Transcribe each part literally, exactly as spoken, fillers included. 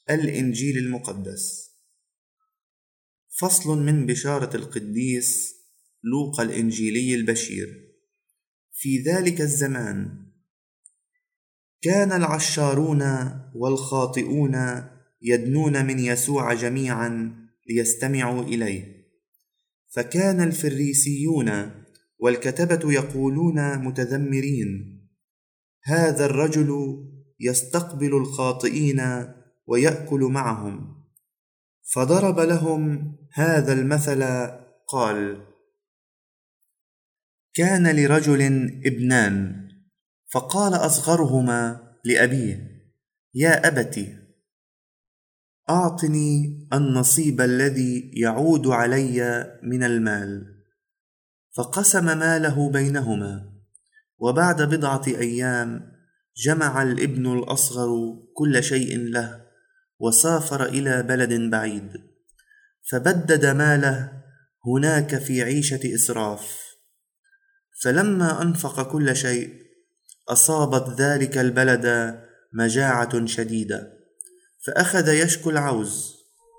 الإنجيل المقدس. فصل من بشارة القديس لوقا الإنجيلي البشير. في ذلك الزمان كان العشارون والخاطئون يدنون من يسوع جميعا ليستمعوا إليه، فكان الفريسيون والكتبة يقولون متذمرين: هذا الرجل يستقبل الخاطئين ويأكل معهم. فضرب لهم هذا المثل قال: كان لرجل ابنان، فقال أصغرهما لأبيه: يا أبت، أعطني النصيب الذي يعود علي من المال. فقسم ماله بينهما. وبعد بضعة أيام جمع الابن الأصغر كل شيء له وسافر إلى بلد بعيد، فبدد ماله هناك في عيشة إسراف. فلما أنفق كل شيء أصابت ذلك البلد مجاعة شديدة، فأخذ يشكو العوز.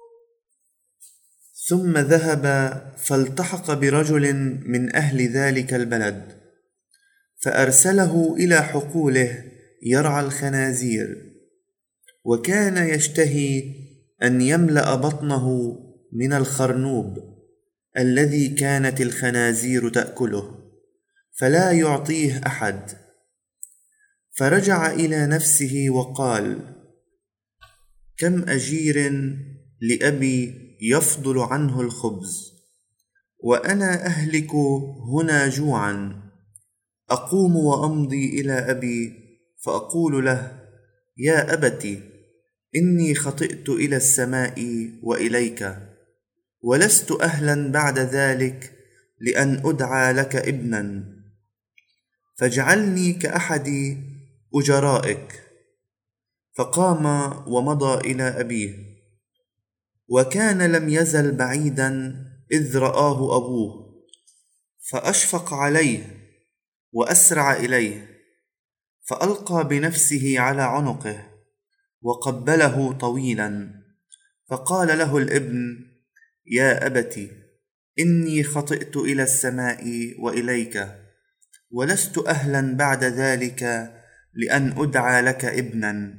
ثم ذهب فالتحق برجل من أهل ذلك البلد، فأرسله إلى حقوله يرعى الخنازير، وكان يشتهي أن يملأ بطنه من الخرنوب الذي كانت الخنازير تأكله، فلا يعطيه أحد. فرجع إلى نفسه وقال: كم أجير لأبي يفضل عنه الخبز، وأنا أهلك هنا جوعا. أقوم وأمضي إلى أبي فأقول له: يا أبت، إني خطئت إلى السماء وإليك، ولست أهلا بعد ذلك لأن أدعى لك ابنا، فاجعلني كأحد أجرائك. فقام ومضى إلى أبيه. وكان لم يزل بعيدا إذ رآه أبوه، فأشفق عليه وأسرع إليه، فألقى بنفسه على عنقه وقبله طويلا. فقال له الابن: يا أبت، إني خطئت إلى السماء وإليك، ولست أهلا بعد ذلك لأن أدعى لك ابنا.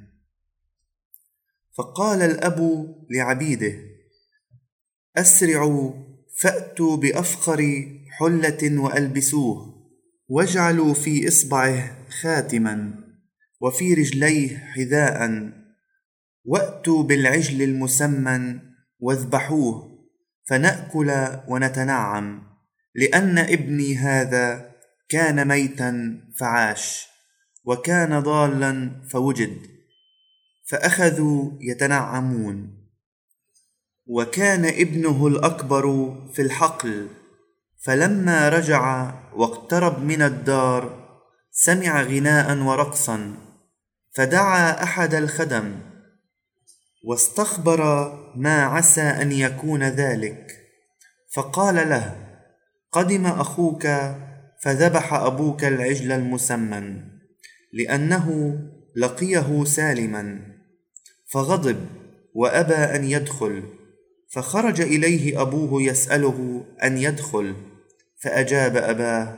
فقال الأب لعبيده: أسرعوا فأتوا بأفخر حلة وألبسوه، واجعلوا في إصبعه خاتما، وفي رجليه حذاء، وأتوا بالعجل المسمن واذبحوه، فنأكل ونتنعم، لأن ابني هذا كان ميتا فعاش، وكان ضالا فوجد. فأخذوا يتنعمون. وكان ابنه الأكبر في الحقل، فلما رجع واقترب من الدار سمع غناء ورقصا، فدعا أحد الخدم واستخبر ما عسى أن يكون ذلك، فقال له: قدم أخوك فذبح أبوك العجل المسمن، لأنه لقيه سالما. فغضب وأبى أن يدخل. فخرج إليه أبوه يسأله أن يدخل، فأجاب أباه: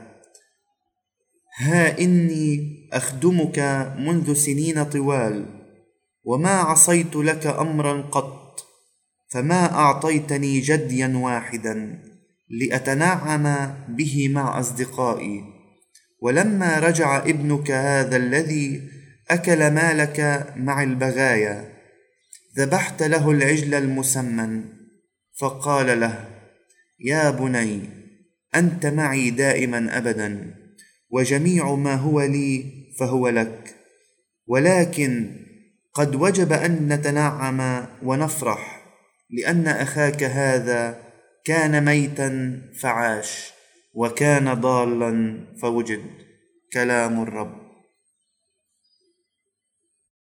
ها إني أخدمك منذ سنين طوال، وما عصيت لك أمرا قط، فما أعطيتني جديا واحدا لأتنعم به مع أصدقائي. ولما رجع ابنك هذا الذي أكل مالك مع البغايا، ذبحت له العجل المسمن. فقال له: يا بني، أنت معي دائما أبدا، وجميع ما هو لي فهو لك، ولكن قد وجب أن نتنعم ونفرح، لأن أخاك هذا كان ميتا فعاش، وكان ضالا فوجد. كلام الرب.